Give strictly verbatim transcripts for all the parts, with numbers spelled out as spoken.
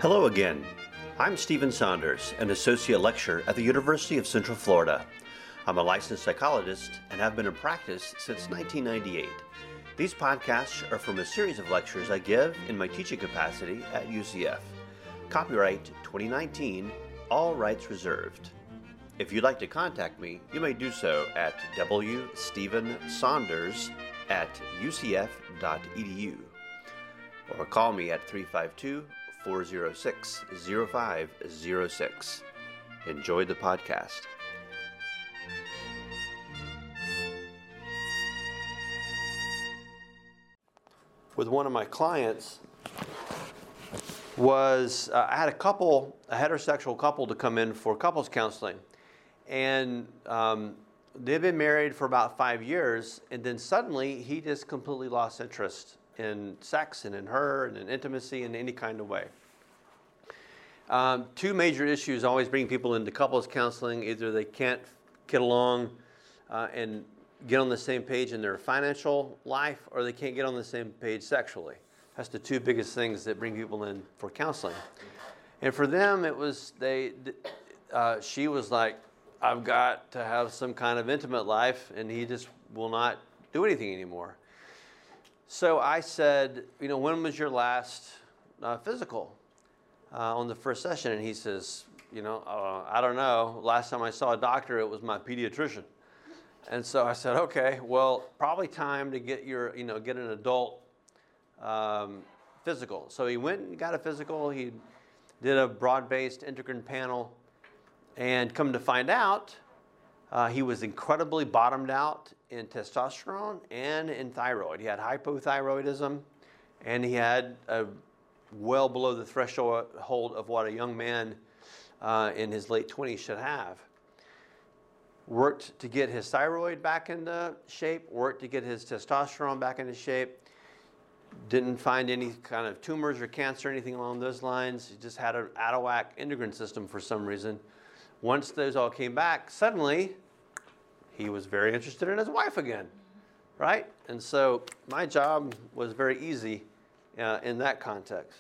Hello again. I'm Stephen Saunders, an associate lecturer at the University of Central Florida. I'm a licensed psychologist and have been in practice since nineteen ninety-eight. These podcasts are from a series of lectures I give in my teaching capacity at U C F. Copyright twenty nineteen, all rights reserved. If you'd like to contact me, you may do so at w stephen saunders at u c f dot e d u or call me at three five two, four oh six, oh five oh six. Enjoy the podcast. With one of my clients was, uh, I had a couple, a heterosexual couple to come in for couples counseling. And um, they've been married for about five years, and then suddenly he just completely lost interest in sex and in her and in intimacy in any kind of way. Um, two major issues always bring people into couples counseling. Either they can't get along uh, and get on the same page in their financial life, or they can't get on the same page sexually. That's the two biggest things that bring people in for counseling. And for them, it was, they, uh, she was like, I've got to have some kind of intimate life, and he just will not do anything anymore. So I said, you know, when was your last uh, physical uh, on the first session? And he says, you know, uh, I don't know. Last time I saw a doctor, it was my pediatrician. And so I said, okay, well, probably time to get your, you know, get an adult um, physical. So he went and got a physical. He did a broad-based endocrine panel. And come to find out, uh, he was incredibly bottomed out in testosterone and in thyroid. He had hypothyroidism, and he had a well below the threshold of what a young man uh, in his late twenties should have. Worked to get his thyroid back into shape, worked to get his testosterone back into shape. Didn't find any kind of tumors or cancer or anything along those lines. He just had an out of whack endocrine system for some reason. Once those all came back, suddenly he was very interested in his wife again, right? And so my job was very easy uh, in that context.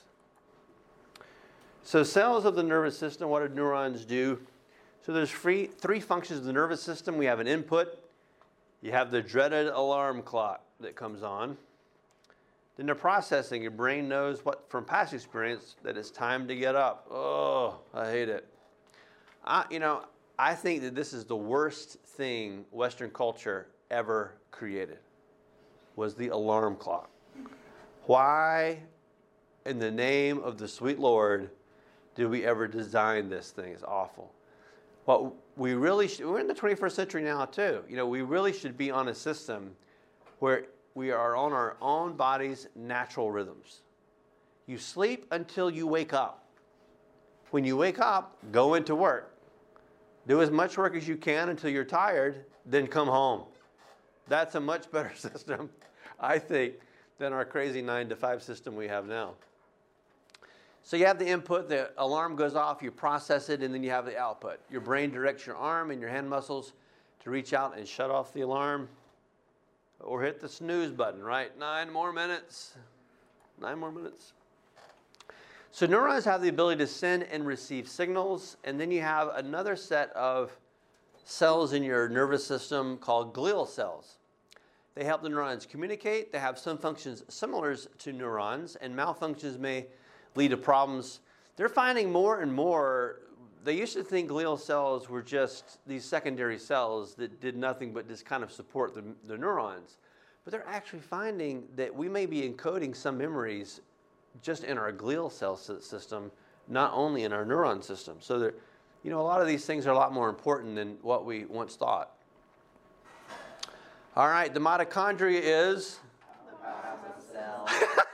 So cells of the nervous system, what do neurons do? So there's three, three functions of the nervous system. We have an input. You have the dreaded alarm clock that comes on. Then the processing, your brain knows what from past experience that it's time to get up. Oh, I hate it. I, you know, I think that this is the worst thing Western culture ever created, was the alarm clock. Why, in the name of the sweet Lord, did we ever design this thing? It's awful. Well, we really should, we're in the twenty-first century now too. You know, we really should be on a system where we are on our own body's natural rhythms. You sleep until you wake up. When you wake up, go into work. Do as much work as you can until you're tired, then come home. That's a much better system, I think, than our crazy nine to five system we have now. So you have the input, the alarm goes off, you process it, and then you have the output. Your brain directs your arm and your hand muscles to reach out and shut off the alarm or hit the snooze button, right? Nine more minutes. Nine more minutes. So neurons have the ability to send and receive signals, and then you have another set of cells in your nervous system called glial cells. They help the neurons communicate. They have some functions similar to neurons, and malfunctions may lead to problems. They're finding more and more, they used to think glial cells were just these secondary cells that did nothing but just kind of support the, the neurons. But they're actually finding that we may be encoding some memories just in our glial cell system, not only in our neuron system. So there, you know, a lot of these things are a lot more important than what we once thought. All right, the mitochondria is? The powerhouse of the cell.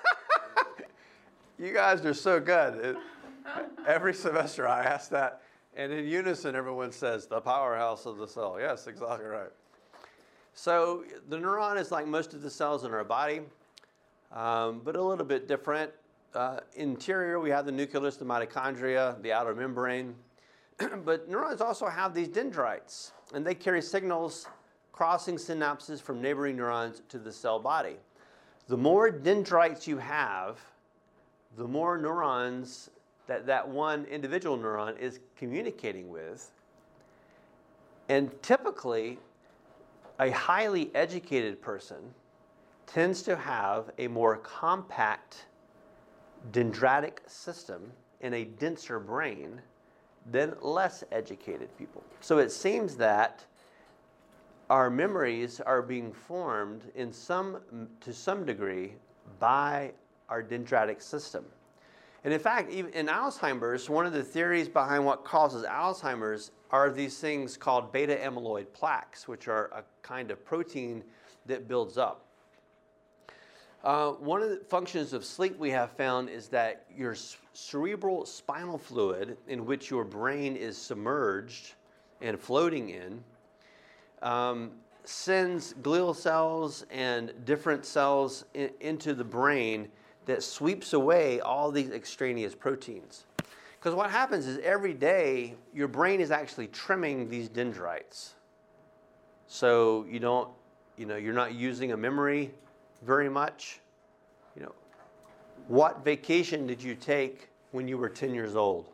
You guys are so good. It, every semester I ask that, and in unison everyone says, the powerhouse of the cell. Yes, exactly right. So the neuron is like most of the cells in our body, um, but a little bit different. Uh, interior, we have the nucleus, the mitochondria, the outer membrane. But neurons also have these dendrites, and they carry signals crossing synapses from neighboring neurons to the cell body. The more dendrites you have, the more neurons that that one individual neuron is communicating with. And typically, a highly educated person tends to have a more compact dendritic system in a denser brain than less educated people. So it seems that our memories are being formed in some, to some degree by our dendritic system. And in fact, even in Alzheimer's, one of the theories behind what causes Alzheimer's are these things called beta amyloid plaques, which are a kind of protein that builds up. Uh, one of the functions of sleep we have found is that your cerebral spinal fluid, in which your brain is submerged and floating in, um, sends glial cells and different cells in, into the brain that sweeps away all these extraneous proteins. Because what happens is every day your brain is actually trimming these dendrites. So you don't, you know, you're not using a memory very much. You know, what vacation did you take when you were ten years old?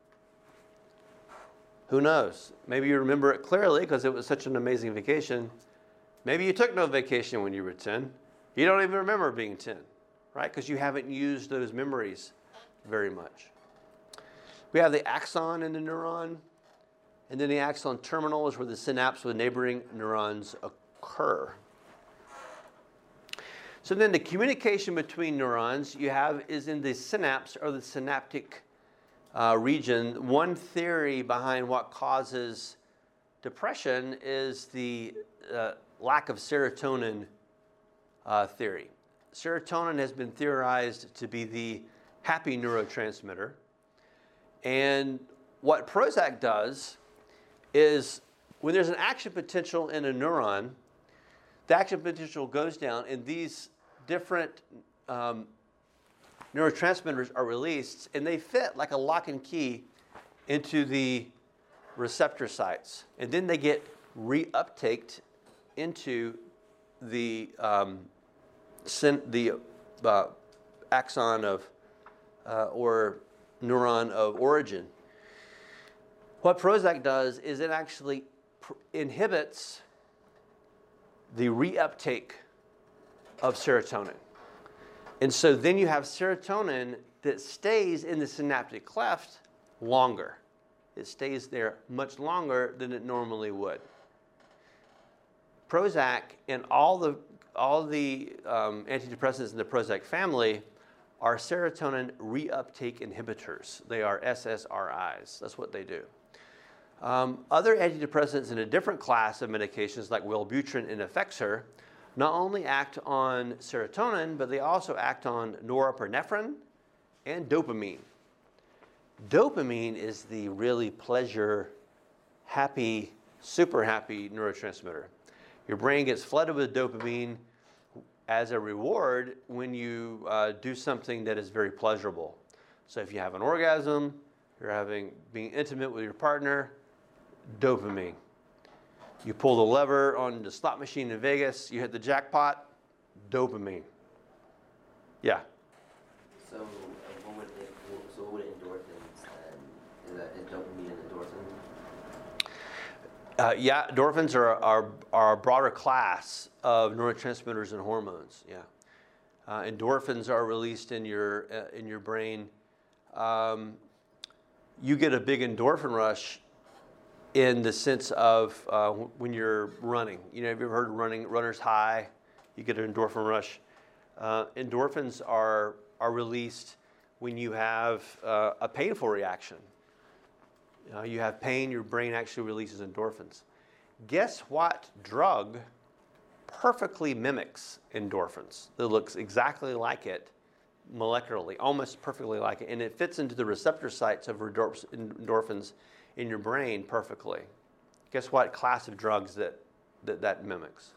Who knows? Maybe you remember it clearly because it was such an amazing vacation. Maybe you took no vacation when you were ten. You don't even remember being ten, right? Because you haven't used those memories very much. We have the axon in the neuron, and then the axon terminal is where the synapse with neighboring neurons occur. So then the communication between neurons you have is in the synapse or the synaptic uh, region. One theory behind what causes depression is the uh, lack of serotonin uh, theory. Serotonin has been theorized to be the happy neurotransmitter. And what Prozac does is when there's an action potential in a neuron, the action potential goes down and these different um, neurotransmitters are released and they fit like a lock and key into the receptor sites. And then they get reuptaked into the, um, syn- the uh, axon of, uh, or neuron of origin. What Prozac does is it actually pr- inhibits the reuptake of serotonin. And so then you have serotonin that stays in the synaptic cleft longer. It stays there much longer than it normally would. Prozac and all the, all the um, antidepressants in the Prozac family are serotonin reuptake inhibitors. They are S S R Is. That's what they do. Um, other antidepressants in a different class of medications like Wellbutrin and Effexor not only act on serotonin, but they also act on norepinephrine and dopamine. Dopamine is the really pleasure, happy, super happy neurotransmitter. Your brain gets flooded with dopamine as a reward when you uh, do something that is very pleasurable. So if you have an orgasm, you're having being intimate with your partner, dopamine. You pull the lever on the slot machine in Vegas, you hit the jackpot, dopamine. Yeah. So, uh, what would it, so what would endorphins then? Is that is dopamine an endorphin? Uh, yeah, endorphins are, are, are a broader class of neurotransmitters and hormones. Yeah, uh, endorphins are released in your uh, in your brain. Um, you get a big endorphin rush in the sense of uh, when you're running. You know, have you ever heard of running runner's high? You get an endorphin rush. Uh, endorphins are are released when you have uh, a painful reaction. Uh, you have pain, your brain actually releases endorphins. Guess what drug perfectly mimics endorphins? That looks exactly like it molecularly, almost perfectly like it, and it fits into the receptor sites of endorphins in your brain perfectly. Guess what class of drugs that that, that mimics?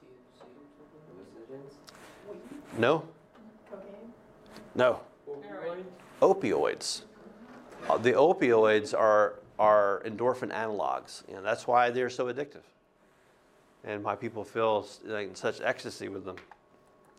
No? No. Opioids. Uh, the opioids are are endorphin analogs. You know, that's why they're so addictive, and why people feel like in such ecstasy with them.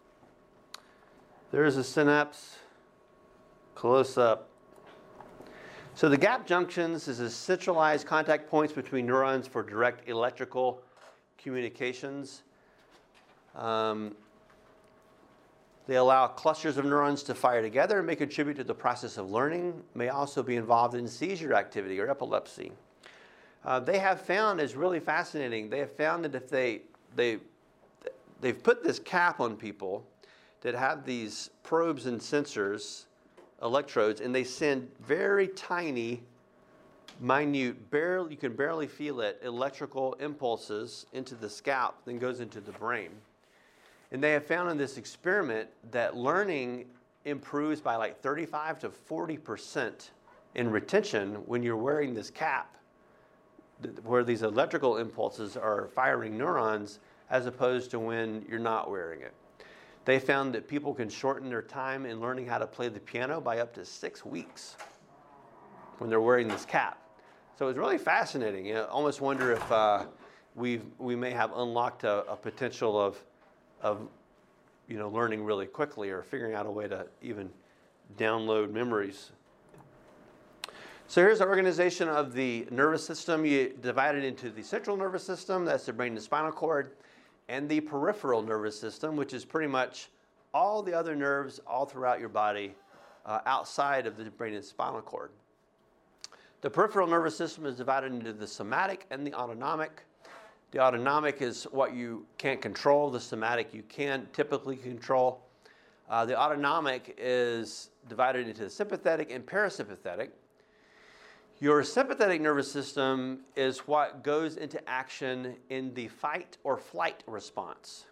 There is a synapse. Close up. So the gap junctions is a centralized contact points between neurons for direct electrical communications. Um, they allow clusters of neurons to fire together and may contribute to the process of learning, may also be involved in seizure activity or epilepsy. Uh, they have found, is really fascinating, they have found that if they, they, they've put this cap on people that have these probes and sensors, electrodes, and they send very tiny, minute, barely, you can barely feel it, electrical impulses into the scalp, then goes into the brain. And they have found in this experiment that learning improves by like thirty-five to forty percent in retention when you're wearing this cap, where these electrical impulses are firing neurons, as opposed to when you're not wearing it. They found that people can shorten their time in learning how to play the piano by up to six weeks when they're wearing this cap. So it's really fascinating. You know, almost wonder if uh, we we may have unlocked a, a potential of of you know learning really quickly, or figuring out a way to even download memories. So here's the organization of the nervous system. You divide it into the central nervous system, that's the brain and spinal cord, and the peripheral nervous system, which is pretty much all the other nerves all throughout your body uh, outside of the brain and spinal cord. The peripheral nervous system is divided into the somatic and the autonomic. The autonomic is what you can't control. The somatic you can typically control. Uh, the autonomic is divided into the sympathetic and parasympathetic. Your sympathetic nervous system is what goes into action in the fight or flight response.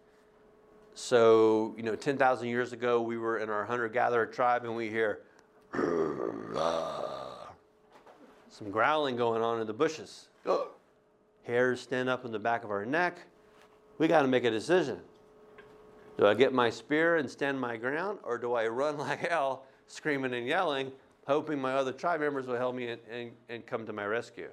So, you know, ten thousand years ago, we were in our hunter-gatherer tribe and we hear some growling going on in the bushes. Hairs stand up in the back of our neck. We got to make a decision. Do I get my spear and stand my ground, or do I run like hell, screaming and yelling, hoping my other tribe members will help me and, and, and come to my rescue?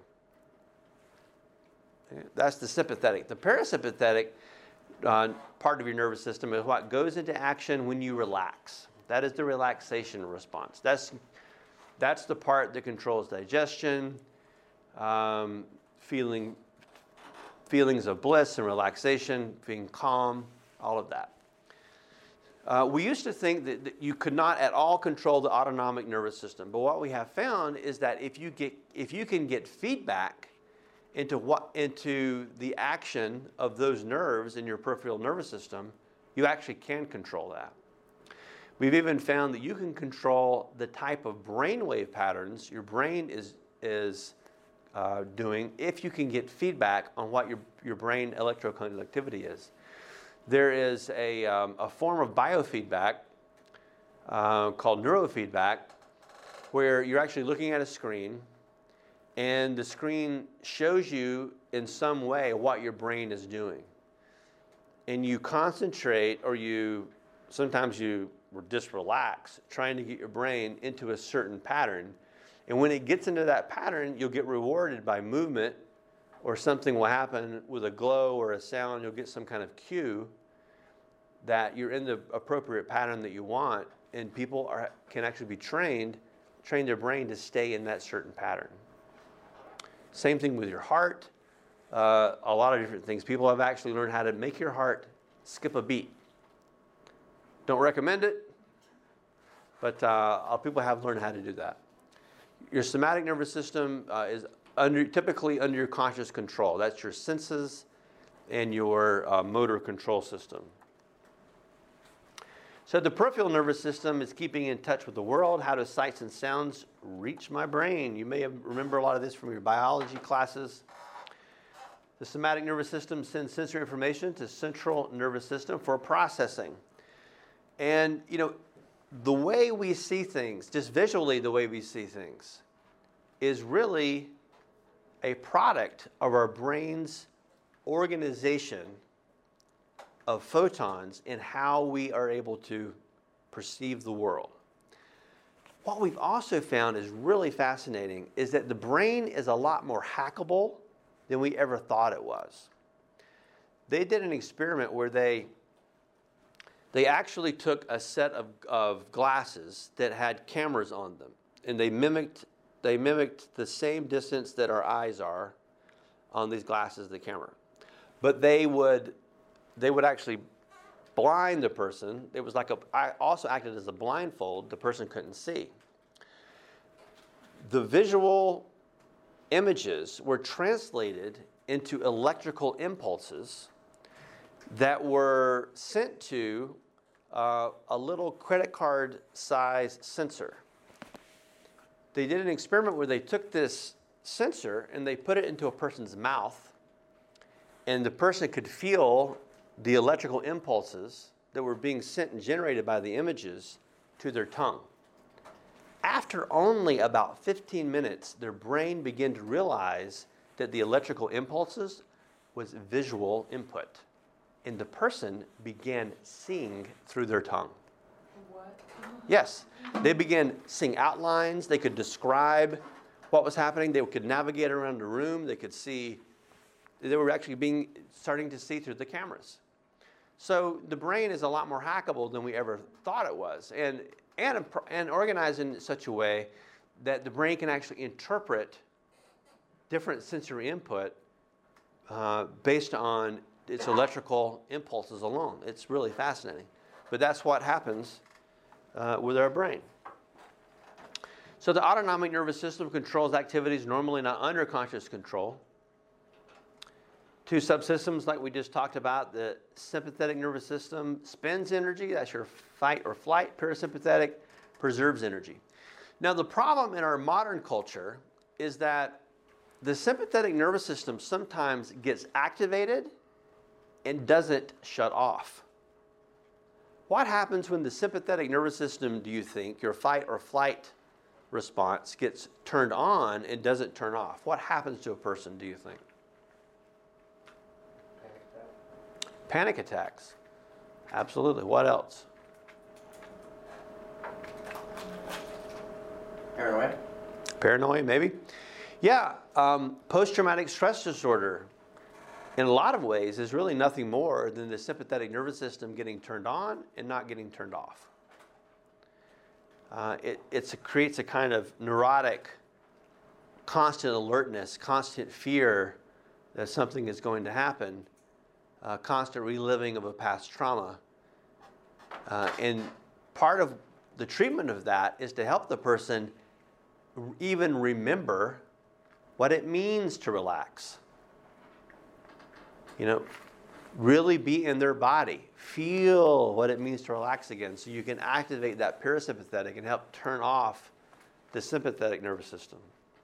That's the sympathetic. The parasympathetic uh, part of your nervous system is what goes into action when you relax. That is the relaxation response. That's, that's the part that controls digestion, um, feeling, feelings of bliss and relaxation, being calm, all of that. Uh, we used to think that, that you could not at all control the autonomic nervous system, but what we have found is that if you get, if you can get feedback into what into the action of those nerves in your peripheral nervous system, you actually can control that. We've even found that you can control the type of brainwave patterns your brain is is uh, doing if you can get feedback on what your your brain electroconductivity is. There is a, um, a form of biofeedback uh, called neurofeedback, where you're actually looking at a screen, and the screen shows you in some way what your brain is doing. And you concentrate, or you sometimes you just relax, trying to get your brain into a certain pattern. And when it gets into that pattern, you'll get rewarded by movement, or something will happen with a glow or a sound. You'll get some kind of cue that you're in the appropriate pattern that you want, and people are, can actually be trained, train their brain to stay in that certain pattern. Same thing with your heart, uh, a lot of different things. People have actually learned how to make your heart skip a beat. Don't recommend it, but uh, people have learned how to do that. Your somatic nervous system uh, is under, typically under your conscious control. That's your senses and your uh, motor control system. So the peripheral nervous system is keeping in touch with the world. How do sights and sounds reach my brain? You may have remember a lot of this from your biology classes. The somatic nervous system sends sensory information to central nervous system for processing. And, you know, the way we see things, just visually the way we see things, is really a product of our brain's organization of photons in how we are able to perceive the world. What we've also found is really fascinating is that the brain is a lot more hackable than we ever thought it was. They did an experiment where they they actually took a set of, of glasses that had cameras on them, and they mimicked they mimicked the same distance that our eyes are on these glasses of the camera. But they would, they would actually blind the person. It was like a, I also acted as a blindfold. The person couldn't see. The visual images were translated into electrical impulses that were sent to uh, a little credit card size sensor. They did an experiment where they took this sensor and they put it into a person's mouth, and the person could feel the electrical impulses that were being sent and generated by the images to their tongue. After only about fifteen minutes, their brain began to realize that the electrical impulses was visual input, and the person began seeing through their tongue. What? Yes, they began seeing outlines. They could describe what was happening. They could navigate around the room. They could see. They were actually being starting to see through the cameras. So the brain is a lot more hackable than we ever thought it was, and and and organized in such a way that the brain can actually interpret different sensory input uh, based on its electrical impulses alone. It's really fascinating, but that's what happens uh, with our brain. So the autonomic nervous system controls activities normally not under conscious control. Two subsystems like we just talked about. The sympathetic nervous system spends energy. That's your fight or flight. Parasympathetic preserves energy. Now the problem in our modern culture is that the sympathetic nervous system sometimes gets activated and doesn't shut off. What happens when the sympathetic nervous system, do you think, your fight or flight response, gets turned on and doesn't turn off? What happens to a person, do you think? Panic attacks. Absolutely. What else? Paranoia? Paranoia, maybe. Yeah, um, post-traumatic stress disorder, in a lot of ways, is really nothing more than the sympathetic nervous system getting turned on and not getting turned off. Uh, it it's a, creates a kind of neurotic, constant alertness, constant fear that something is going to happen, uh, constant reliving of a past trauma. Uh, and part of the treatment of that is to help the person even remember what it means to relax. You know, really be in their body. Feel what it means to relax again so you can activate that parasympathetic and help turn off the sympathetic nervous system.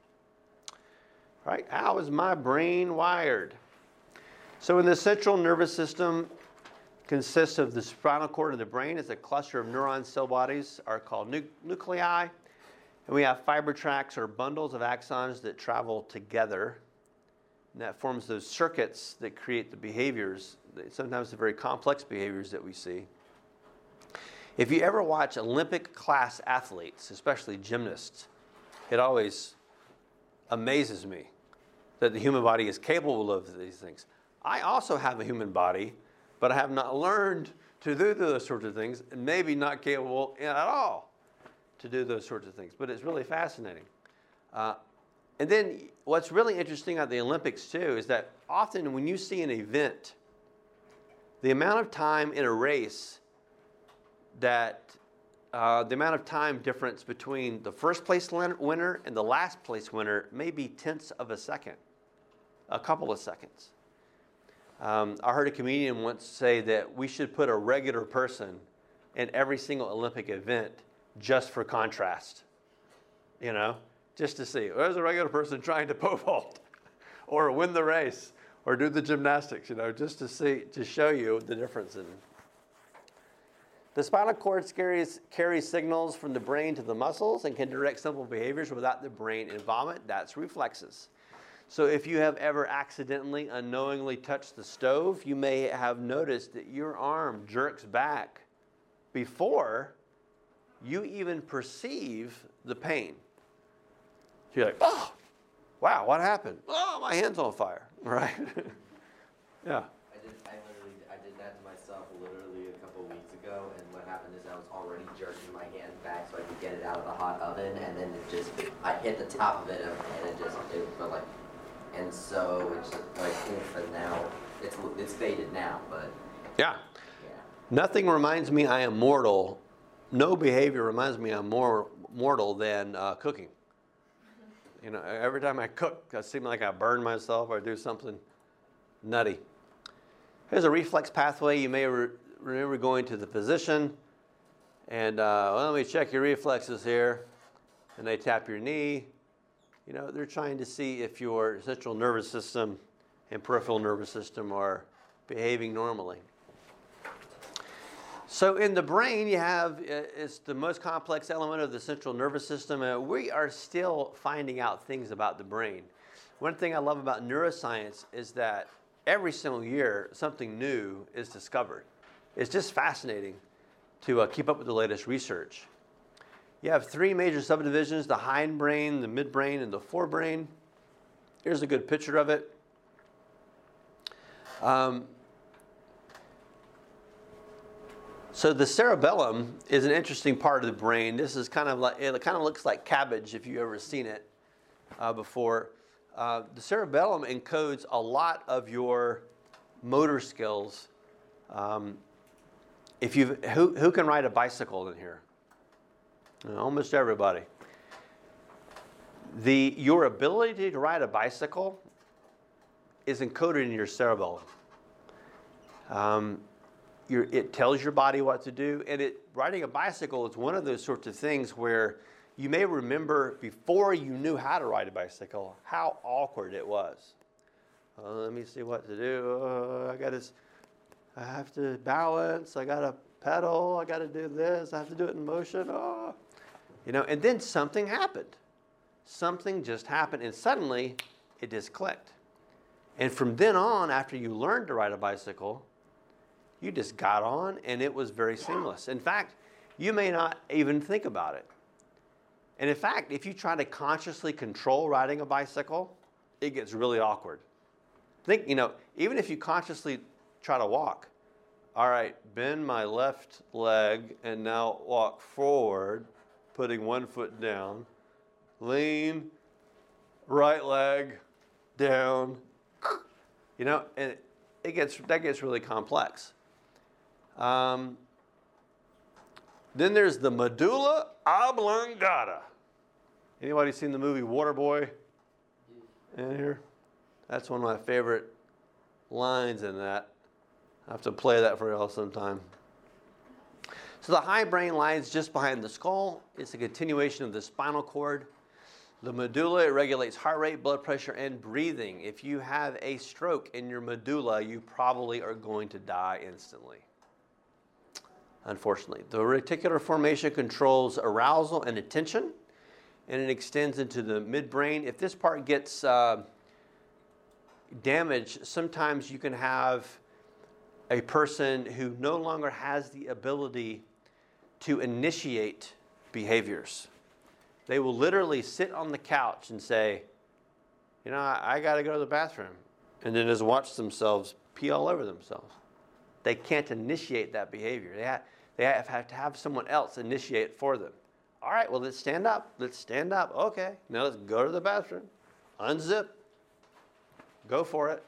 All right, how is my brain wired? So in the central nervous system consists of the spinal cord of the brain. It's a cluster of neuron cell bodies are called nu- nuclei. And we have fiber tracts or bundles of axons that travel together. And that forms those circuits that create the behaviors, sometimes the very complex behaviors that we see. If you ever watch Olympic class athletes, especially gymnasts, it always amazes me that the human body is capable of these things. I also have a human body, but I have not learned to do those sorts of things, and maybe not capable at all to do those sorts of things. But it's really fascinating. Uh, and then what's really interesting at the Olympics, too, is that often when you see an event, the amount of time in a race that uh, the amount of time difference between the first place winner and the last place winner may be tenths of a second, a couple of seconds. Um, I heard a comedian once say that we should put a regular person in every single Olympic event just for contrast, you know, just to see. There's a regular person trying to pole vault or win the race or do the gymnastics, you know, just to see, to show you the difference in. The spinal cord carries, carries signals from the brain to the muscles and can direct simple behaviors without the brain involvement. That's reflexes. So if you have ever accidentally, unknowingly touched the stove, you may have noticed that your arm jerks back before you even perceive the pain. You're like, oh, wow, what happened? Oh, my hand's on fire, right? Yeah. I did. I literally. I did that to myself literally a couple of weeks ago, and what happened is I was on already jerking my hand back so I could get it out of the hot oven, and then it just, I hit the top of it, and it just, it felt like, and so it's like, and now, it's it's faded now, but. Yeah. Yeah. Nothing reminds me I am mortal. No behavior reminds me I'm more mortal than uh, cooking. You know, every time I cook, I seem like I burn myself or do something nutty. Here's a reflex pathway. You may re- remember going to the physician, and uh, well, let me check your reflexes here. And they tap your knee. You know, they're trying to see if your central nervous system and peripheral nervous system are behaving normally. So in the brain, you have, it's the most complex element of the central nervous system. And we are still finding out things about the brain. One thing I love about neuroscience is that every single year, something new is discovered. It's just fascinating to uh, keep up with the latest research. You have three major subdivisions, the hindbrain, the midbrain, and the forebrain. Here's a good picture of it. Um, So the cerebellum is an interesting part of the brain. This is kind of like, it kind of looks like cabbage if you've ever seen it uh, before. Uh, the cerebellum encodes a lot of your motor skills. Um, if you who who can ride a bicycle in here? Uh, almost everybody. The your ability to ride a bicycle is encoded in your cerebellum. Um, Your, it tells your body what to do, and it riding a bicycle is one of those sorts of things where you may remember before you knew how to ride a bicycle how awkward it was. Uh, let me see what to do. Uh, I got to, I have to balance. I got to pedal. I got to do this. I have to do it in motion. Oh, you know. And then something happened. Something just happened, and suddenly it just clicked. And from then on, after you learned to ride a bicycle, you just got on, and it was very seamless. In fact, you may not even think about it. And in fact, if you try to consciously control riding a bicycle, it gets really awkward. Think, you know, even if you consciously try to walk, all right, bend my left leg and now walk forward, putting one foot down, lean, right leg down, you know, and it gets, that gets really complex. Um, then there's the medulla oblongata. Anybody seen the movie Waterboy in here? That's one of my favorite lines in that. I have to play that for y'all sometime. So the hindbrain lies just behind the skull. It's a continuation of the spinal cord. The medulla, it regulates heart rate, blood pressure, and breathing. If you have a stroke in your medulla, you probably are going to die instantly. Unfortunately. The reticular formation controls arousal and attention, and it extends into the midbrain. If this part gets uh, damaged, sometimes you can have a person who no longer has the ability to initiate behaviors. They will literally sit on the couch and say, you know, I, I got to go to the bathroom, and then just watch themselves pee all over themselves. They can't initiate that behavior. They have, they have to have someone else initiate it for them. All right, well, let's stand up. Let's stand up. Okay, now let's go to the bathroom. Unzip. Go for it.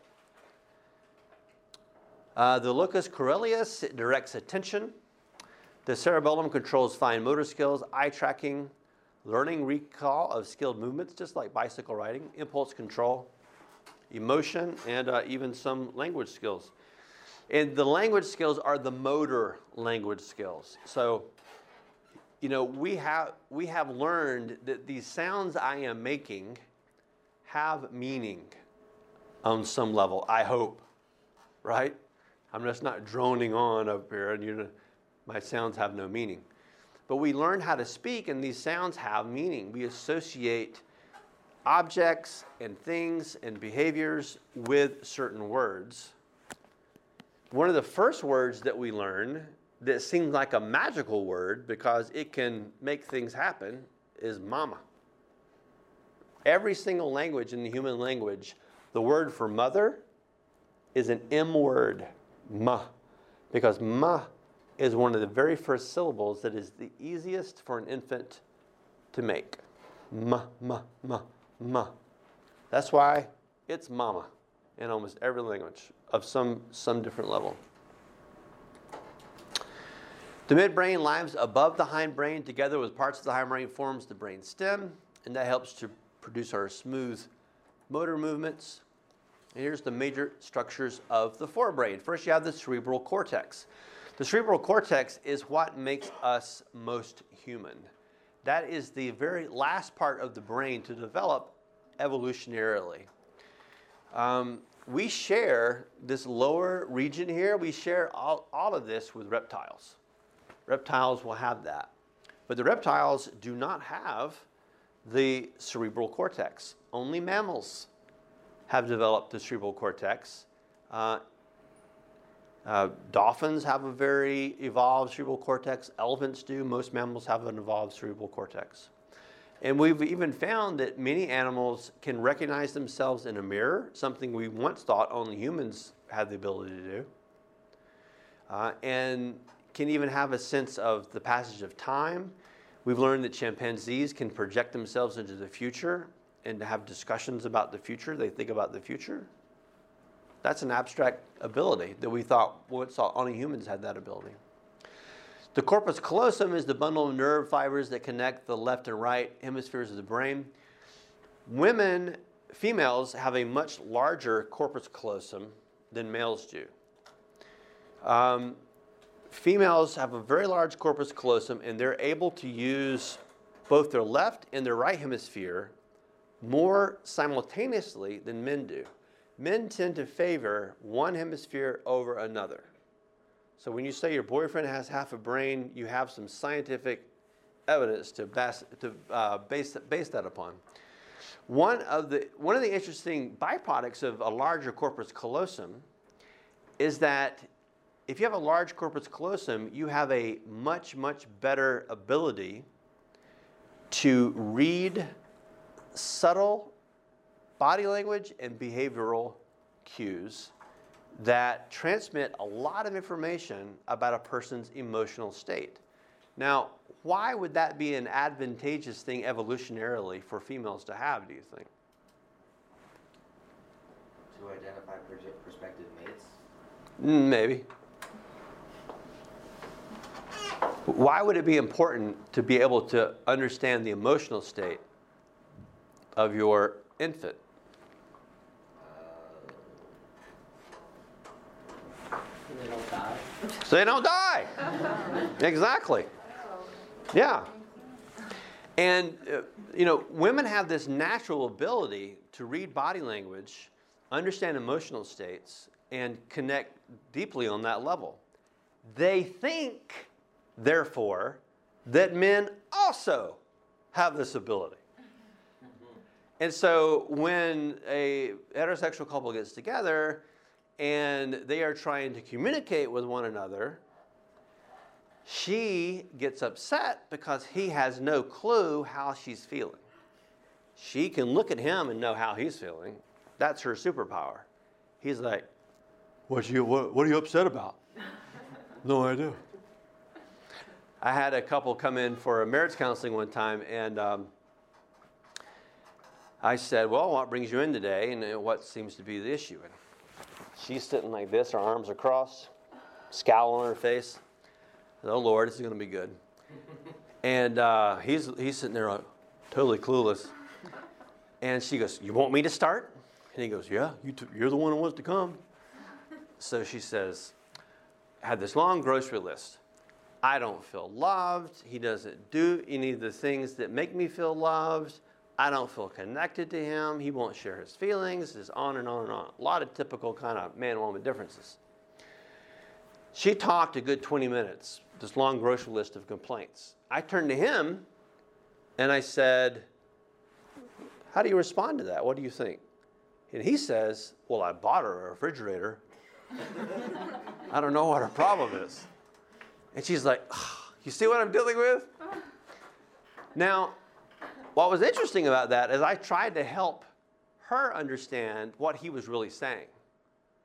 Uh, the locus coeruleus, it directs attention. The cerebellum controls fine motor skills, eye tracking, learning recall of skilled movements, just like bicycle riding, impulse control, emotion, and uh, even some language skills. And the language skills are the motor language skills. So, you know, we have, we have learned that these sounds I am making have meaning on some level, I hope, right? I'm just not droning on up here and you know, my sounds have no meaning. But we learn how to speak, and these sounds have meaning. We associate objects and things and behaviors with certain words. One of the first words that we learn that seems like a magical word because it can make things happen is mama. Every single language in the human language, the word for mother is an M word, ma, because ma is one of the very first syllables that is the easiest for an infant to make. Ma, ma, ma, ma. That's why it's mama in almost every language of some, some different level. The midbrain lies above the hindbrain. Together with parts of the hindbrain forms the brain stem, and that helps to produce our smooth motor movements. And here's the major structures of the forebrain. First, you have the cerebral cortex. The cerebral cortex is what makes us most human. That is the very last part of the brain to develop evolutionarily. Um, we share this lower region here, we share all, all of this with reptiles. Reptiles will have that. But the reptiles do not have the cerebral cortex. Only mammals have developed the cerebral cortex. Uh, uh, dolphins have a very evolved cerebral cortex. Elephants do. Most mammals have an evolved cerebral cortex. And we've even found that many animals can recognize themselves in a mirror, something we once thought only humans had the ability to do. Uh, and can even have a sense of the passage of time. We've learned that chimpanzees can project themselves into the future and to have discussions about the future. They think about the future. That's an abstract ability that we thought once thought only humans had that ability. The corpus callosum is the bundle of nerve fibers that connect the left and right hemispheres of the brain. Women, females, have a much larger corpus callosum than males do. Um, females have a very large corpus callosum, and they're able to use both their left and their right hemisphere more simultaneously than men do. Men tend to favor one hemisphere over another. So when you say your boyfriend has half a brain, you have some scientific evidence to, bas- to uh, base, base that upon. One of, the, one of the interesting byproducts of a larger corpus callosum is that if you have a large corpus callosum, you have a much, much better ability to read subtle body language and behavioral cues that transmit a lot of information about a person's emotional state. Now, why would that be an advantageous thing evolutionarily for females to have, do you think? To identify proje- prospective mates? Mm, maybe. Why would it be important to be able to understand the emotional state of your infant? They don't die. So they don't die. Exactly. Yeah. And, uh, you know, women have this natural ability to read body language, understand emotional states, and connect deeply on that level. They think, therefore, that men also have this ability. And so when a heterosexual couple gets together and they are trying to communicate with one another, she gets upset because he has no clue how she's feeling. She can look at him and know how he's feeling. That's her superpower. He's like, what, you, what, what are you upset about? No idea. I had a couple come in for a marriage counseling one time, and um, I said, well, what brings you in today, and what seems to be the issue? And she's sitting like this, her arms are crossed, scowl on her face. Oh, Lord, this is going to be good. And uh, he's he's sitting there like, totally clueless. And she goes, you want me to start? And he goes, yeah, you t- you're the one who wants to come. So she says, I had this long grocery list. I don't feel loved. He doesn't do any of the things that make me feel loved. I don't feel connected to him. He won't share his feelings. It's on and on and on. A lot of typical kind of man-woman differences. She talked a good twenty minutes, this long grocery list of complaints. I turned to him and I said, how do you respond to that? What do you think? And he says, well, I bought her a refrigerator. I don't know what her problem is. And she's like, oh, you see what I'm dealing with? Now, what was interesting about that is I tried to help her understand what he was really saying.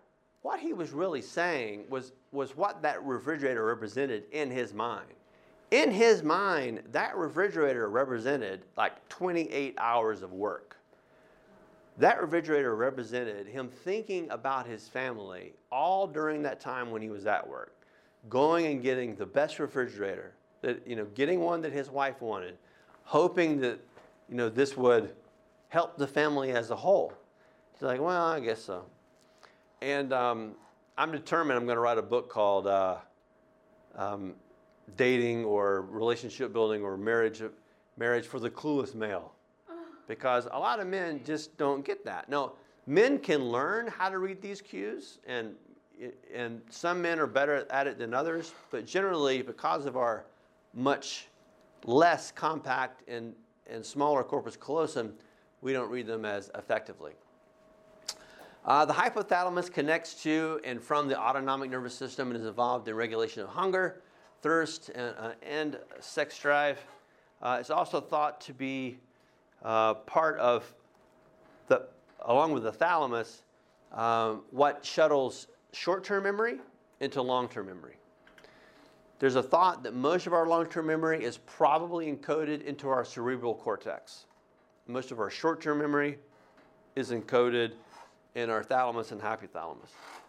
what he was really saying was, was what that refrigerator represented in his mind. In his mind, that refrigerator represented like twenty-eight hours of work. That refrigerator represented him thinking about his family all during that time when he was at work, going and getting the best refrigerator, that, you know, getting one that his wife wanted, hoping that, you know, this would help the family as a whole. He's like, well, I guess so. And um, I'm determined I'm going to write a book called uh, um, Dating or Relationship Building or Marriage, Marriage for the Clueless Male. Because a lot of men just don't get that. No, men can learn how to read these cues, and, and some men are better at it than others. But generally, because of our much less compact and, and smaller corpus callosum, we don't read them as effectively. Uh, the hypothalamus connects to and from the autonomic nervous system and is involved in regulation of hunger, thirst, and, uh, and sex drive. Uh, it's also thought to be uh, part of, the, along with the thalamus, um, what shuttles short-term memory into long-term memory. There's a thought that most of our long-term memory is probably encoded into our cerebral cortex. Most of our short-term memory is encoded in our thalamus and hypothalamus.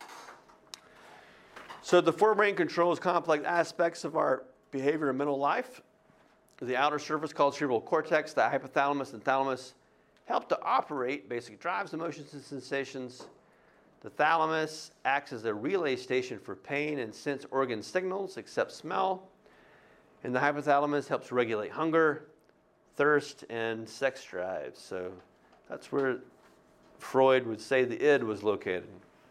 So the forebrain controls complex aspects of our behavior and mental life. The outer surface called cerebral cortex, the hypothalamus and thalamus help to operate basic drives, emotions, and sensations. The thalamus acts as a relay station for pain and sense organ signals, except smell. And the hypothalamus helps regulate hunger, thirst, and sex drives. So that's where Freud would say the id was located.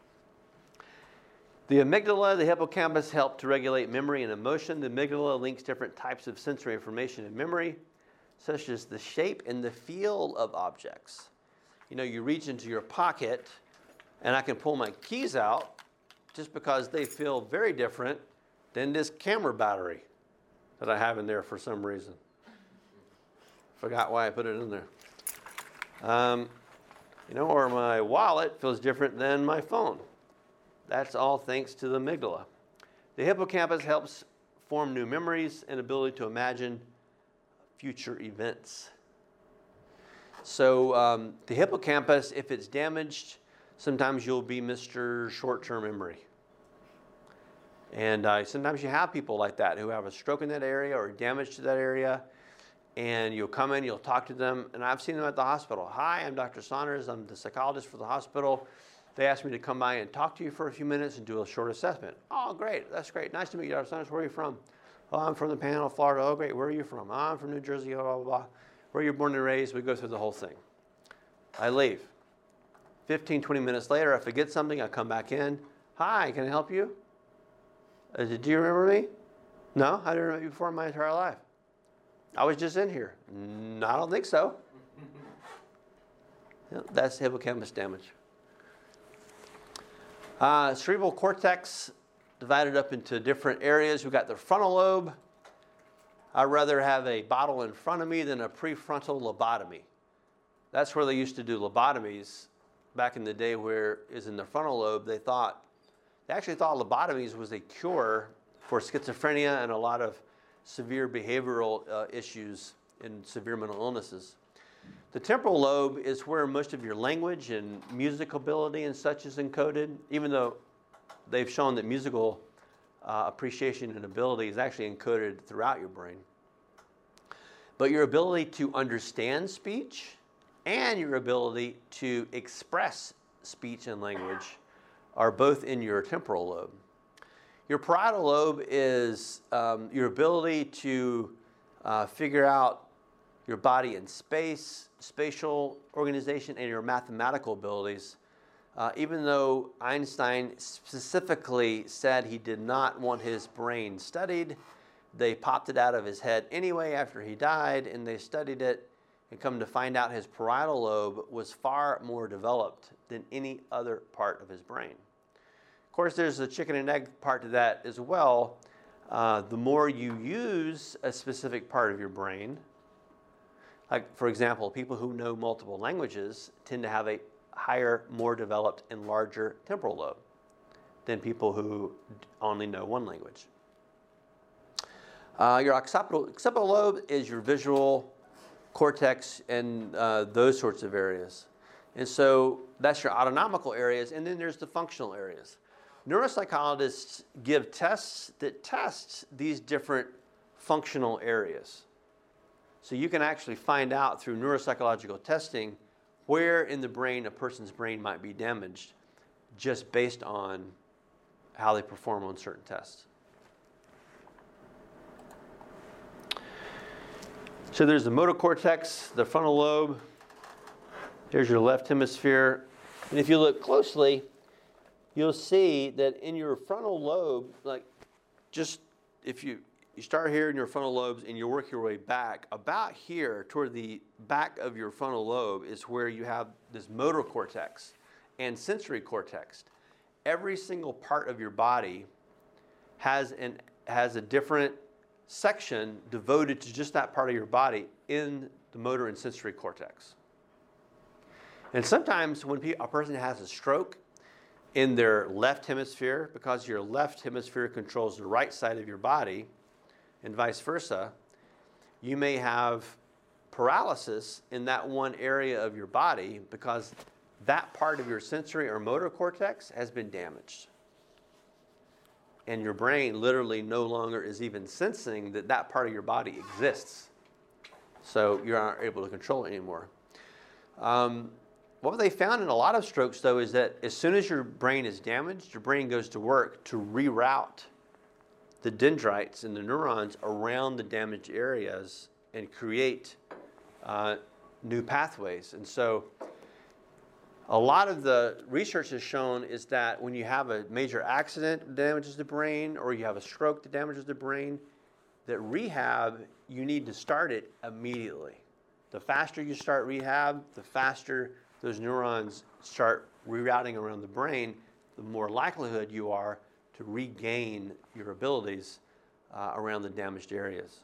The amygdala, the hippocampus help to regulate memory and emotion. The amygdala links different types of sensory information and memory, such as the shape and the feel of objects. You know, you reach into your pocket, and I can pull my keys out just because they feel very different than this camera battery that I have in there for some reason. Forgot why I put it in there. Um, You know, or my wallet feels different than my phone. That's all thanks to the amygdala. The hippocampus helps form new memories and ability to imagine future events. So um, the hippocampus, if it's damaged, sometimes you'll be Mister Short-Term Memory. And uh, sometimes you have people like that who have a stroke in that area or damage to that area. And you'll come in, you'll talk to them, and I've seen them at the hospital. Hi, I'm Doctor Saunders. I'm the psychologist for the hospital. They asked me to come by and talk to you for a few minutes and do a short assessment. Oh, great. That's great. Nice to meet you, Doctor Saunders. Where are you from? Oh, I'm from the Panhandle of Florida. Oh, great. Where are you from? Oh, I'm from New Jersey. Blah, blah, blah. Where are you born and raised? We go through the whole thing. I leave. fifteen, twenty minutes later, I forget something. I come back in. Hi, can I help you? Uh, do you remember me? No, I didn't remember you before in my entire life. I was just in here. No, I don't think so. Yep, that's hippocampus damage. Uh, cerebral cortex divided up into different areas. We've got the frontal lobe. I'd rather have a bottle in front of me than a prefrontal lobotomy. That's where they used to do lobotomies back in the day, where is in the frontal lobe. They thought, they actually thought lobotomies was a cure for schizophrenia and a lot of severe behavioral uh, issues and severe mental illnesses. The temporal lobe is where most of your language and music ability and such is encoded, even though they've shown that musical uh, appreciation and ability is actually encoded throughout your brain. But your ability to understand speech and your ability to express speech and language are both in your temporal lobe. Your parietal lobe is um, your ability to uh, figure out your body in space, spatial organization, and your mathematical abilities. Uh, even though Einstein specifically said he did not want his brain studied, they popped it out of his head anyway after he died, and they studied it and come to find out his parietal lobe was far more developed than any other part of his brain. Of course, there's a chicken and egg part to that as well. Uh, the more you use a specific part of your brain, like, for example, people who know multiple languages tend to have a higher, more developed, and larger temporal lobe. than people who only know one language. Uh, your occipital, occipital lobe is your visual cortex and uh, those sorts of areas. And so that's your autonomical areas, and then there's the functional areas. Neuropsychologists give tests that test these different functional areas. So you can actually find out through neuropsychological testing where in the brain a person's brain might be damaged just based on how they perform on certain tests. So there's the motor cortex, the frontal lobe. There's your left hemisphere. And if you look closely, you'll see that in your frontal lobe, like just if you, you start here in your frontal lobes and you work your way back, about here toward the back of your frontal lobe is where you have this motor cortex and sensory cortex. Every single part of your body has, an, has a different section devoted to just that part of your body in the motor and sensory cortex. And sometimes when a person has a stroke in their left hemisphere, because your left hemisphere controls the right side of your body, and vice versa, you may have paralysis in that one area of your body because that part of your sensory or motor cortex has been damaged. And your brain literally no longer is even sensing that that part of your body exists. So you aren't able to control it anymore. Um, what they found in a lot of strokes, though, is that as soon as your brain is damaged, your brain goes to work to reroute the dendrites and the neurons around the damaged areas and create uh, new pathways. And so a lot of the research has shown is that when you have a major accident that damages the brain or you have a stroke that damages the brain, that rehab, you need to start it immediately. The faster you start rehab, the faster those neurons start rerouting around the brain, the more likelihood you are to regain your abilities uh, around the damaged areas.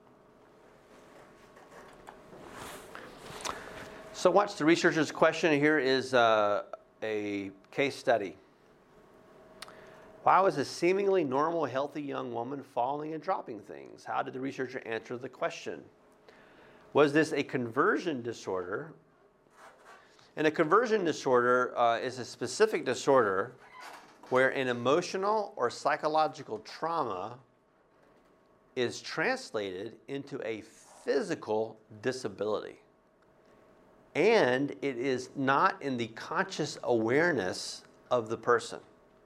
So watch the researcher's question. Here is uh, a case study. Why was a seemingly normal, healthy young woman falling and dropping things? How did the researcher answer the question? Was this a conversion disorder? And a conversion disorder uh, is a specific disorder where an emotional or psychological trauma is translated into a physical disability. And it is not in the conscious awareness of the person.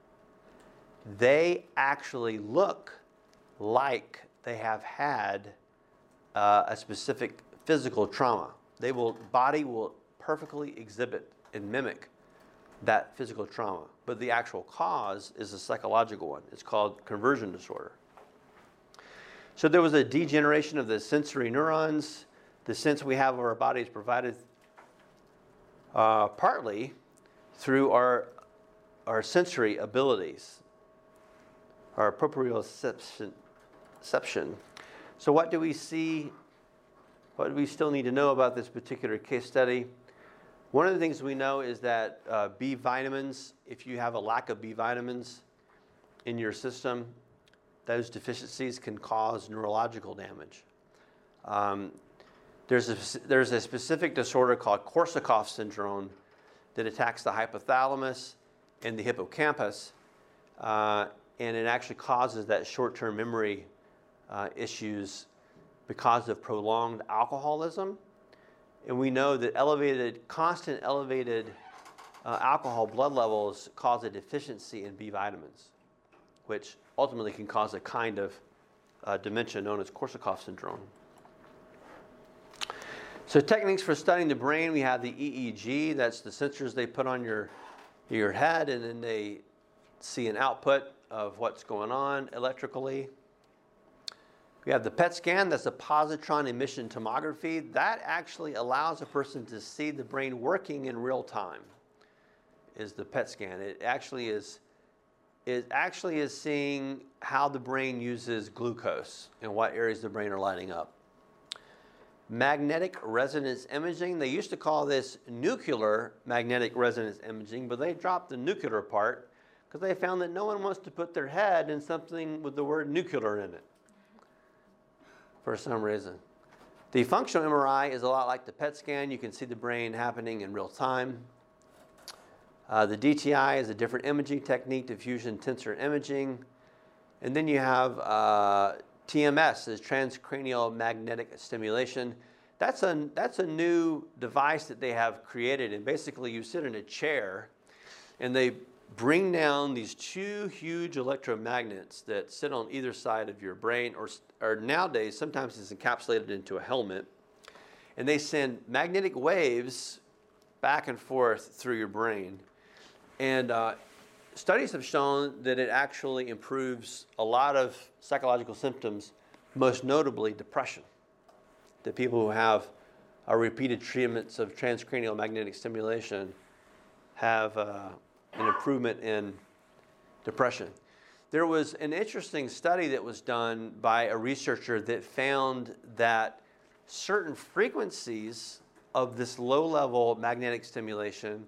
They actually look like they have had uh, a specific physical trauma. They will, body will perfectly exhibit and mimic that physical trauma. But the actual cause is a psychological one. It's called conversion disorder. So there was a degeneration of the sensory neurons. The sense we have of our body is provided uh, partly through our, our sensory abilities, our proprioception. So what do we see? What do we still need to know about this particular case study? One of the things we know is that uh, B vitamins, if you have a lack of B vitamins in your system, those deficiencies can cause neurological damage. Um, there's, a, there's a specific disorder called Korsakoff syndrome that attacks the hypothalamus and the hippocampus, uh, and it actually causes that short-term memory uh, issues because of prolonged alcoholism. And we know that elevated, constant elevated uh, alcohol blood levels cause a deficiency in B vitamins, which ultimately can cause a kind of uh, dementia known as Korsakoff syndrome. So techniques for studying the brain, we have the E E G. That's the sensors they put on your, your head, and then they see an output of what's going on electrically. We have the P E T scan. That's a positron emission tomography. That actually allows a person to see the brain working in real time, is the P E T scan. It actually is, it actually is seeing how the brain uses glucose and what areas of the brain are lighting up. Magnetic resonance imaging. They used to call this nuclear magnetic resonance imaging, but they dropped the nuclear part because they found that no one wants to put their head in something with the word nuclear in it for some reason. The functional M R I is a lot like the P E T scan. You can see the brain happening in real time. Uh, the D T I is a different imaging technique, diffusion tensor imaging. And then you have uh, T M S, is transcranial magnetic stimulation. That's a, that's a new device that they have created. And basically you sit in a chair and they bring down these two huge electromagnets that sit on either side of your brain, or, or nowadays sometimes it's encapsulated into a helmet. And they send magnetic waves back and forth through your brain. And uh, studies have shown that it actually improves a lot of psychological symptoms, most notably depression. The people who have uh, repeated treatments of transcranial magnetic stimulation have uh, an improvement in depression. There was an interesting study that was done by a researcher that found that certain frequencies of this low-level magnetic stimulation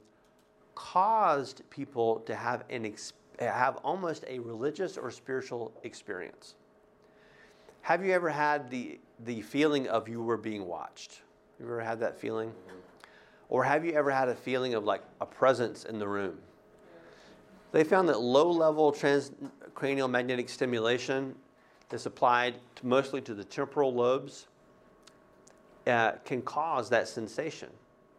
caused people to have an ex- have almost a religious or spiritual experience. Have you ever had the the feeling of you were being watched? You ever had that feeling? Or have you ever had a feeling of like a presence in the room? They found that low-level transcranial magnetic stimulation that's applied to mostly to the temporal lobes uh, can cause that sensation.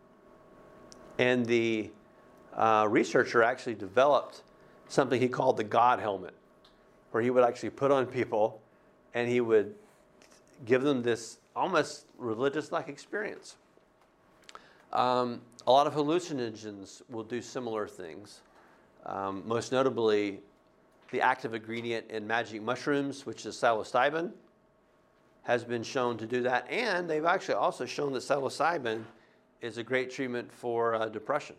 And the uh, researcher actually developed something he called the God helmet, where he would actually put on people and he would give them this almost religious-like experience. Um, a lot of hallucinogens will do similar things. Um, most notably, the active ingredient in magic mushrooms, which is psilocybin, has been shown to do that. And they've actually also shown that psilocybin is a great treatment for uh, depression.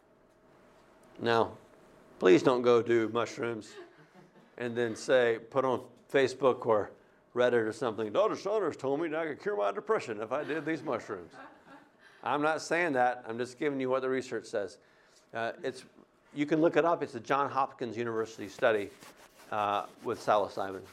Now, please don't go do mushrooms and then say, put on Facebook or Reddit or something, Doctor Saunders told me that I could cure my depression if I did these mushrooms. I'm not saying that. I'm just giving you what the research says. Uh, it's You can look it up. It's a Johns Hopkins University study uh, with psilocybin.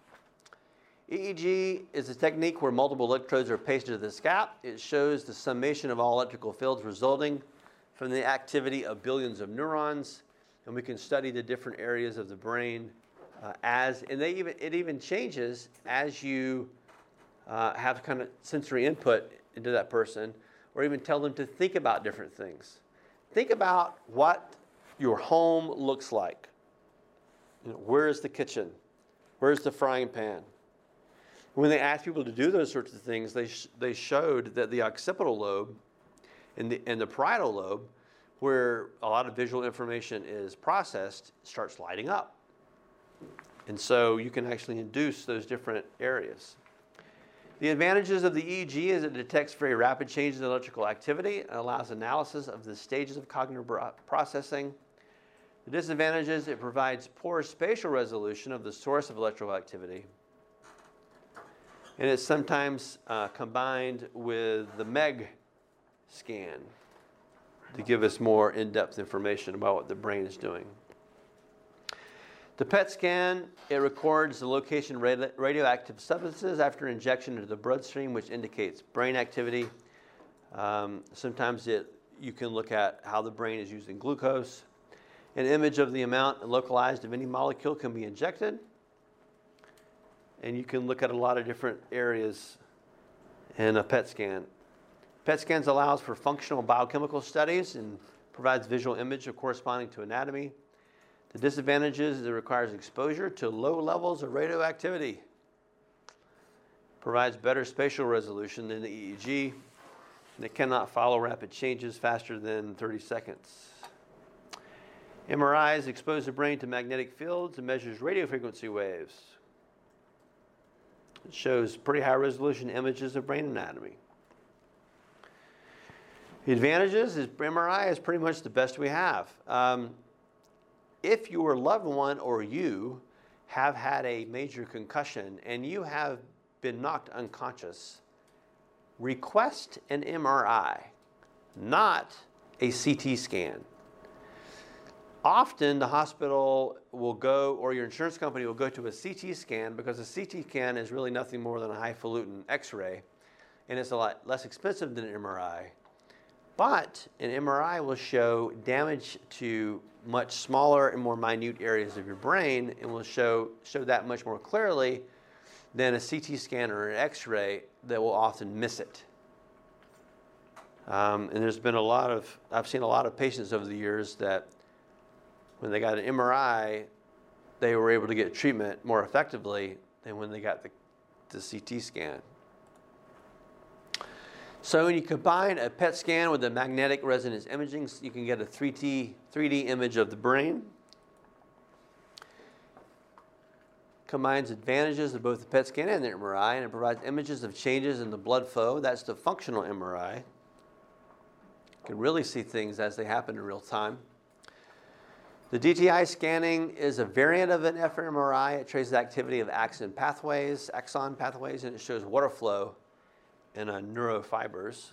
E E G is a technique where multiple electrodes are pasted to the scalp. It shows the summation of all electrical fields resulting from the activity of billions of neurons. And we can study the different areas of the brain uh, as, and they even it even changes as you uh, have kind of sensory input into that person, or even tell them to think about different things. Think about what your home looks like. You know, where is the kitchen? Where's the frying pan? When they asked people to do those sorts of things, they sh- they showed that the occipital lobe and the, and the parietal lobe, where a lot of visual information is processed, starts lighting up. And so you can actually induce those different areas. The advantages of the E E G is it detects very rapid changes in electrical activity and allows analysis of the stages of cognitive processing. The disadvantages, it provides poor spatial resolution of the source of electrical activity. And it's sometimes uh, combined with the M E G scan to give us more in-depth information about what the brain is doing. The P E T scan, it records the location of radi- radioactive substances after injection into the bloodstream, which indicates brain activity. Um, sometimes it, you can look at how the brain is using glucose. An image of the amount localized of any molecule can be injected. And you can look at a lot of different areas in a P E T scan. P E T scans allows for functional biochemical studies and provides visual image of corresponding to anatomy. The disadvantages is it requires exposure to low levels of radioactivity. Provides better spatial resolution than the E E G. And it cannot follow rapid changes faster than thirty seconds. M R Is expose the brain to magnetic fields and measures radio frequency waves. It shows pretty high resolution images of brain anatomy. The advantages is M R I is pretty much the best we have. Um, if your loved one or you have had a major concussion and you have been knocked unconscious, request an M R I, not a C T scan. often the hospital will go, or your insurance company will go to a C T scan, because a C T scan is really nothing more than a highfalutin X-ray, and it's a lot less expensive than an M R I. But an M R I will show damage to much smaller and more minute areas of your brain, and will show, show that much more clearly than a C T scan or an X-ray that will often miss it. Um, and there's been a lot of, I've seen a lot of patients over the years that when they got an M R I, they were able to get treatment more effectively than when they got the, the C T scan. So when you combine a P E T scan with a magnetic resonance imaging, you can get a three D, three D image of the brain. Combines advantages of both the P E T scan and the M R I, and it provides images of changes in the blood flow. That's the functional M R I. You can really see things as they happen in real time. The D T I scanning is a variant of an fMRI. It traces the activity of axon pathways, axon pathways, and it shows water flow in uh, neurofibers.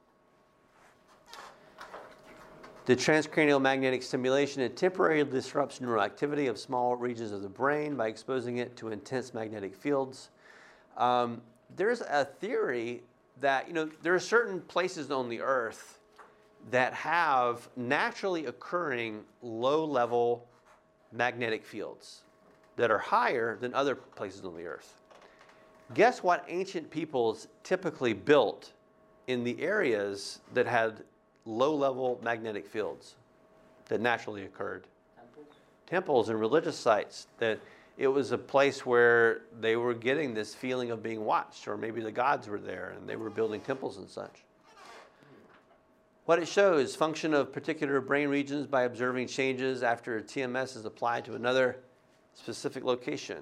The transcranial magnetic stimulation, it temporarily disrupts neural activity of small regions of the brain by exposing it to intense magnetic fields. Um, there's a theory that, you know, there are certain places on the earth that have naturally occurring low-level magnetic fields that are higher than other places on the earth. Guess what ancient peoples typically built in the areas that had low-level magnetic fields that naturally occurred? Temples. Temples and religious sites. That it was a place where they were getting this feeling of being watched, or maybe the gods were there and they were building temples and such. What it shows, function of particular brain regions by observing changes after a T M S is applied to another specific location.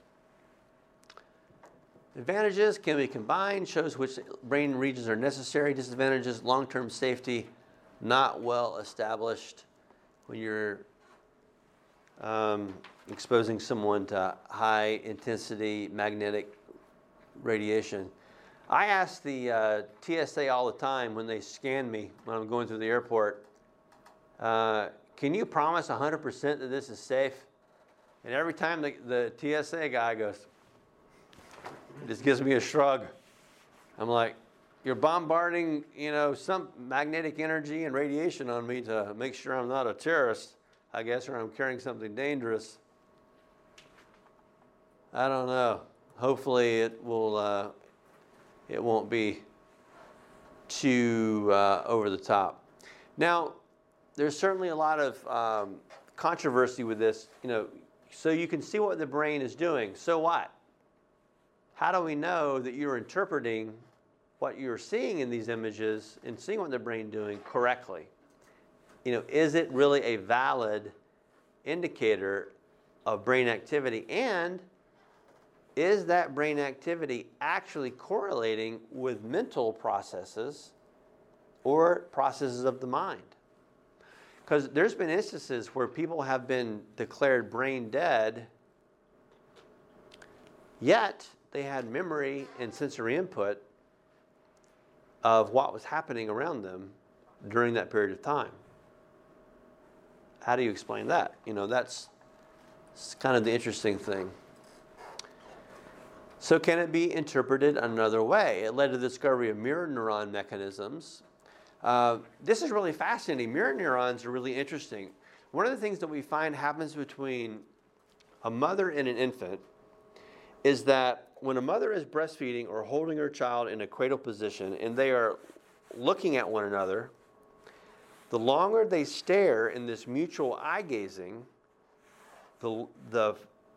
Advantages can be combined, shows which brain regions are necessary. Disadvantages, long-term safety, not well established when you're um, exposing someone to high-intensity magnetic radiation. I ask the uh, T S A all the time when they scan me when I'm going through the airport, uh, can you promise one hundred percent that this is safe? And every time the, the T S A guy goes, he just gives me a shrug. I'm like, you're bombarding, you know, some magnetic energy and radiation on me to make sure I'm not a terrorist, I guess, or I'm carrying something dangerous. I don't know. Hopefully it will, uh, it won't be too uh, over the top. Now, there's certainly a lot of um, controversy with this, you know, so you can see what the brain is doing. So what? How do we know that you're interpreting what you're seeing in these images and seeing what the brain is doing correctly? You know, is it really a valid indicator of brain activity? And is that brain activity actually correlating with mental processes or processes of the mind? Because there's been instances where people have been declared brain dead, yet they had memory and sensory input of what was happening around them during that period of time. How do you explain that? You know, that's kind of the interesting thing. So can it be interpreted another way? It led to the discovery of mirror neuron mechanisms. Uh, this is really fascinating. Mirror neurons are really interesting. One of the things that we find happens between a mother and an infant is that when a mother is breastfeeding or holding her child in a cradle position and they are looking at one another, the longer they stare in this mutual eye gazing, the, the,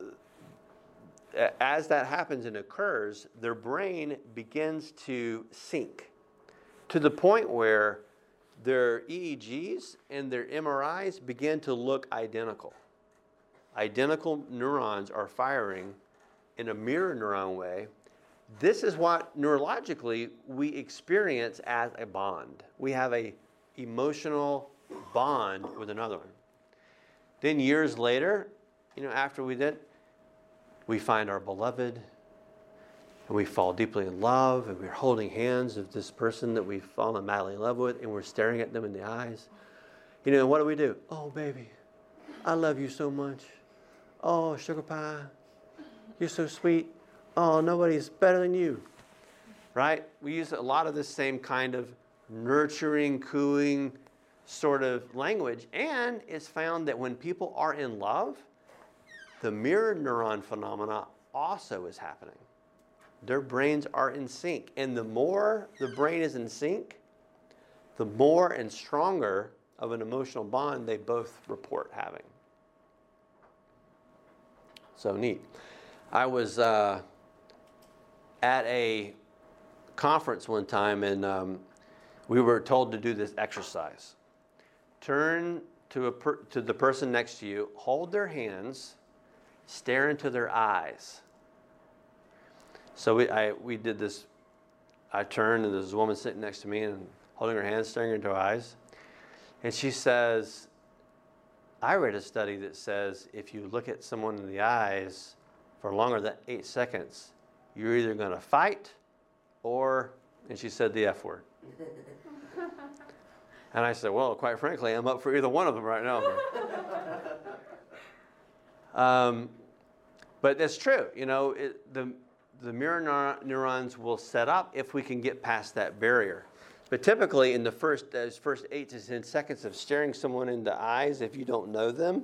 as that happens and occurs, their brain begins to sync to the point where their E E Gs and their M R Is begin to look identical. Identical neurons are firing in a mirror neuron way. This is what neurologically we experience as a bond. We have a emotional bond with another one. Then years later, you know, after we did, we find our beloved, and we fall deeply in love, and we're holding hands of this person that we've fallen madly in love with, and we're staring at them in the eyes. You know, and what do we do? Oh, baby. I love you so much. Oh, sugar pie, you're so sweet. Oh, nobody's better than you. Right? We use a lot of the same kind of nurturing, cooing sort of language. And it's found that when people are in love, the mirror neuron phenomena also is happening. Their brains are in sync. And the more the brain is in sync, the more and stronger of an emotional bond they both report having. So neat. I was uh, at a conference one time, and um, we were told to do this exercise. Turn to, a per- to the person next to you, hold their hands, stare into their eyes. So we, I, we did this. I turned, and there's a woman sitting next to me and holding her hands, staring into her eyes. And she says, I read a study that says if you look at someone in the eyes for longer than eight seconds, you're either going to fight or, and she said the F word. And I said, well, quite frankly, I'm up for either one of them right now. um, but that's true. You know, it, the, the mirror neur- neurons will set up if we can get past that barrier. But typically in the first, those first eight to ten seconds of staring someone in the eyes, if you don't know them,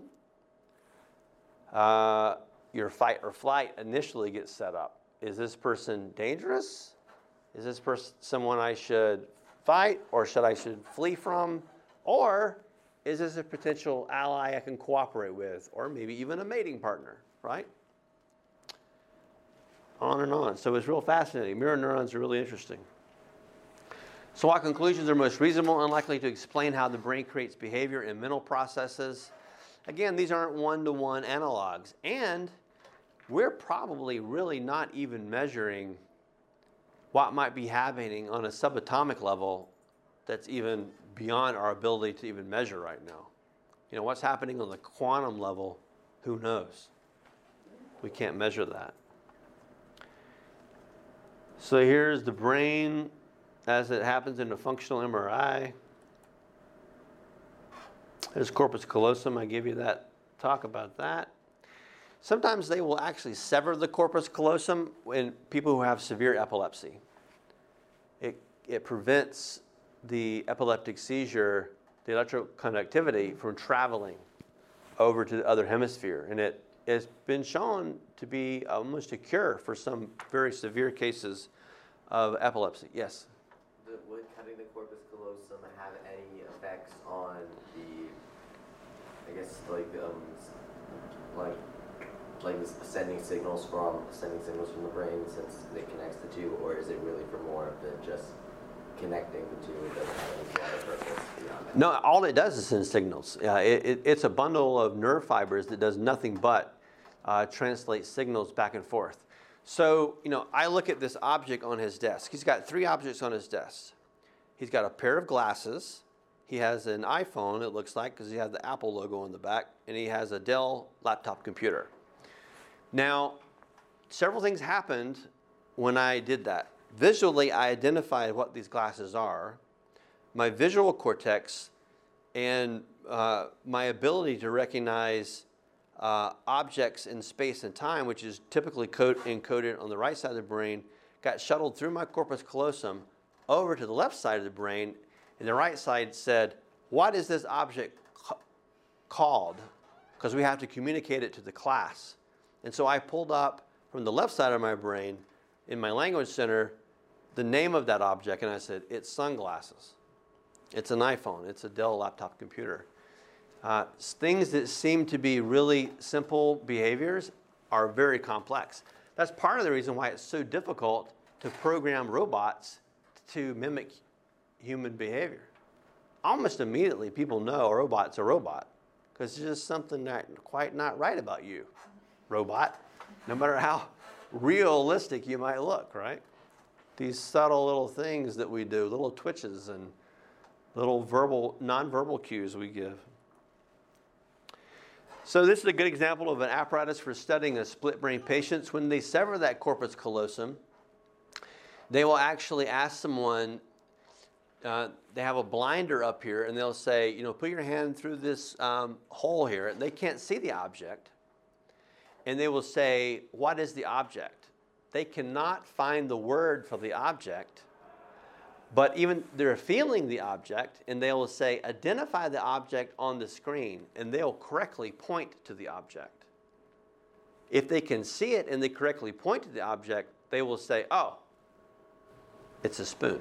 uh, your fight or flight initially gets set up. Is this person dangerous? Is this person someone I should fight or should I should flee from? Or is this a potential ally I can cooperate with, or maybe even a mating partner, right? On and on. So it's real fascinating. Mirror neurons are really interesting. So our conclusions are most reasonable and likely to explain how the brain creates behavior and mental processes. Again, these aren't one-to-one analogs. And we're probably really not even measuring what might be happening on a subatomic level that's even beyond our ability to even measure right now. You know, what's happening on the quantum level, who knows? We can't measure that. So here's the brain as it happens in a functional M R I. There's corpus callosum. I give you that talk about that. Sometimes they will actually sever the corpus callosum in people who have severe epilepsy. It, it prevents the epileptic seizure, the electroconductivity, from traveling over to the other hemisphere. And it has been shown to be almost a cure for some very severe cases of epilepsy. Yes? The, would cutting the corpus callosum have any effects on the, I guess, like, um, like, like sending signals from sending signals from the brain since it connects the two, or is it really for more than just connecting the two? It doesn't have any broader purpose beyond that? No, all it does is send signals. Uh, it, it, it's a bundle of nerve fibers that does nothing but uh, translate signals back and forth. So, you know, I look at this object on his desk. He's got three objects on his desk. He's got a pair of glasses. He has an iPhone, it looks like, because he has the Apple logo on the back. And he has a Dell laptop computer. Now, several things happened when I did that. Visually, I identified what these glasses are. My visual cortex and uh, my ability to recognize uh, objects in space and time, which is typically code encoded on the right side of the brain, got shuttled through my corpus callosum over to the left side of the brain, and the right side said, what is this object ca- called? Because we have to communicate it to the class. And so I pulled up from the left side of my brain, in my language center, the name of that object, and I said, it's sunglasses. It's an iPhone. It's a Dell laptop computer. Uh, things that seem to be really simple behaviors are very complex. That's part of the reason why it's so difficult to program robots to mimic human behavior. Almost immediately, people know a robot's a robot because there's just something not quite not right about you, robot, no matter how realistic you might look, right? These subtle little things that we do, little twitches and little verbal, nonverbal cues we give. So this is a good example of an apparatus for studying a split brain patients. When they sever that corpus callosum, they will actually ask someone uh, they have a blinder up here, and they'll say, you know, put your hand through this um, hole here. They can't see the object. And they will say, what is the object? They cannot find the word for the object, but even they're feeling the object, and they will say, identify the object on the screen, and they'll correctly point to the object. If they can see it and they correctly point to the object, they will say, oh, it's a spoon.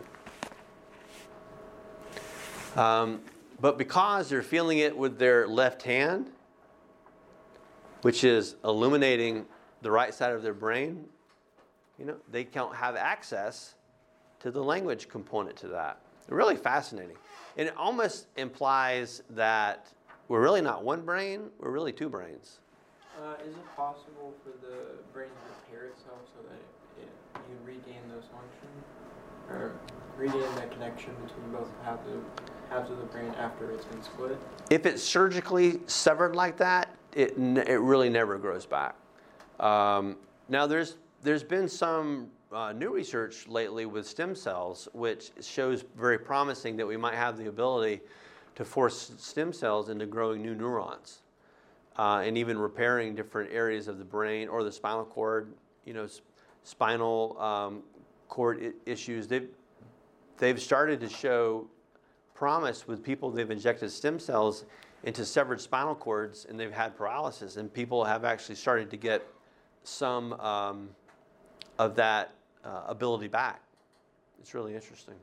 Um, but because they're feeling it with their left hand, which is illuminating the right side of their brain, you know, they don't have access to the language component to that. Really fascinating. And it almost implies that we're really not one brain, we're really two brains. Uh, is it possible for the brain to repair itself so that it, it, you regain those functions? Or regain that connection between both halves of, halves of the brain after it's been split? If it's surgically severed like that, it, it really never grows back. Um, now, there's, there's been some uh, new research lately with stem cells, which shows very promising that we might have the ability to force stem cells into growing new neurons. Uh, and even repairing different areas of the brain or the spinal cord, you know, spinal um, cord I- issues. They've, they've started to show promise with people. They've injected stem cells into severed spinal cords, and they've had paralysis. And people have actually started to get some um, of that uh, ability back. It's really interesting.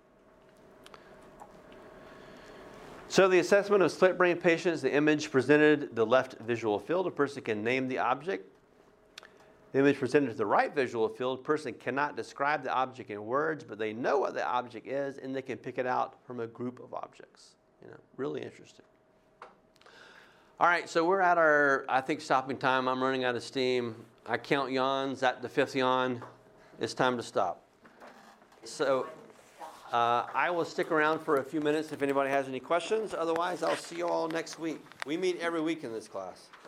So the assessment of split brain patients, the image presented the left visual field, a person can name the object. The image presented to the right visual field, a person cannot describe the object in words, but they know what the object is, and they can pick it out from a group of objects. You know, really interesting. All right, so we're at our, I think, stopping time. I'm running out of steam. I count yawns. At the fifth yawn, it's time to stop. So uh, I will stick around for a few minutes if anybody has any questions. Otherwise, I'll see you all next week. We meet every week in this class.